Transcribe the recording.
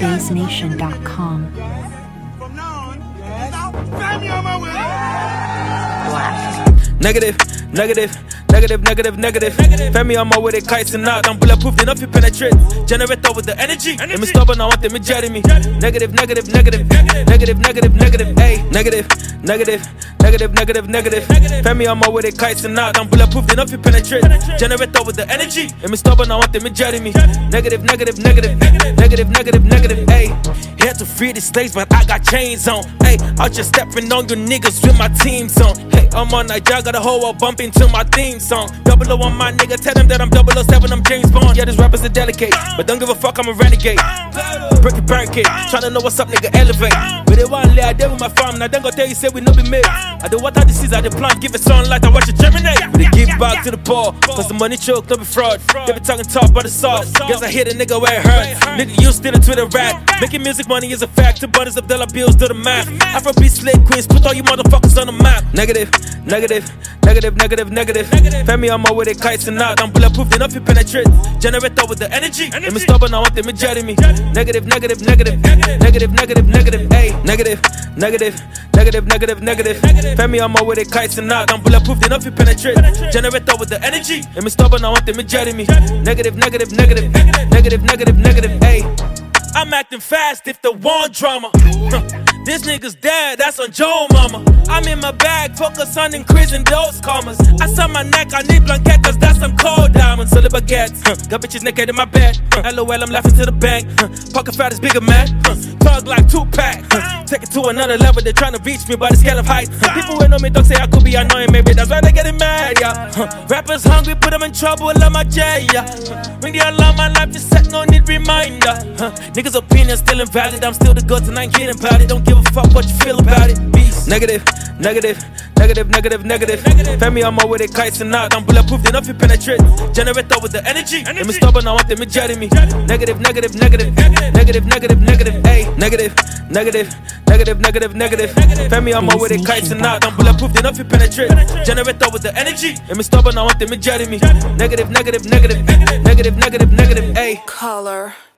BaseNation.com. Negative, negative, negative, negative, negative. Family on my way, they kites and out. I'm bulletproof enough to penetrate. Generator with the energy. Let me stop and I want them to jet me. Negative, negative, negative, negative, negative, negative. Hey, negative, negative, negative, negative, negative. Family on my way, they kites and out. I'm bulletproof enough to penetrate. Generator with the energy. Let me stop and I want them to jet me. Negative, negative, negative, negative, negative, negative. Hey, had to free the slaves, but I got chains on. Hey, I'm just stepping on you niggas with my teams on. Hey, I'm on that job, got a whole world bumping to my theme song. 001 my nigga, tell them that I'm 007, I'm James Bond. Yeah, this rappers are delicate, but don't give a fuck, I'm a renegade. Break a barricade, tryna know what's up, nigga, elevate. But they want lay, I deal with my farm, now then go tell you, say we no be made. I do water the seeds, I do plant, give it sunlight, I watch it germinate. We give back to the poor, cause the money choke, no be fraud. They be talking tough, but it's soft. Guess I hit a nigga where it hurts. Nigga, you still a Twitter rat. Making music money is a fact, 2 buttons of dollar bills, do the math. Afrobeat slave queens, put all you motherfuckers on the map. Negative, negative, negative, negative, negative. Family on my way, they kites and out. I'm bulletproof enough to penetrate. Generator with the energy. Let me stop and I want them to jet me. Negative, negative, negative, negative, negative, negative. Hey, negative, negative, negative, negative, negative. Family on my way, they kites and out. I'm bulletproof enough to penetrate. Generator with the energy. Let me stop and I want them to jet me. Negative, negative, negative, negative, negative, negative. Hey, I'm acting fast if the want drama. This nigga's dead, that's on Joe mama. I'm in my bag, focus on increasing those commas. I saw my neck, I need blanket, cause that's some cold diamonds. So the baguettes, got bitches naked in my bed. LOL, I'm laughing to the bank. Pocket fat is bigger, man. Plug like 2-pack. Take it to another level, they tryna reach me by the scale of height. People who know me don't say I could be annoying, maybe that's why they getting mad, yeah. Rappers hungry, put them in trouble, love my J, yeah. Ring the alarm, my life is set, no need reminder. Niggas' opinions still invalid, I'm still the goat and I ain't kidding about it. Don't give a fuck what you feel about it. Beast. Negative, negative, negative, negative, negative. Family on my way, they kites and out. I'm bulletproof enough to penetrate. Generator with the energy. Let me stop and I want them to jet me. Negative, negative, negative, negative, negative, negative. Hey, negative, negative, negative, negative, negative. Family on my way, they kites and out. I'm bulletproof enough to penetrate. Generator with the energy. Let me stop and I want them to jet me. Negative, negative, negative, negative, negative, negative. Hey, Color.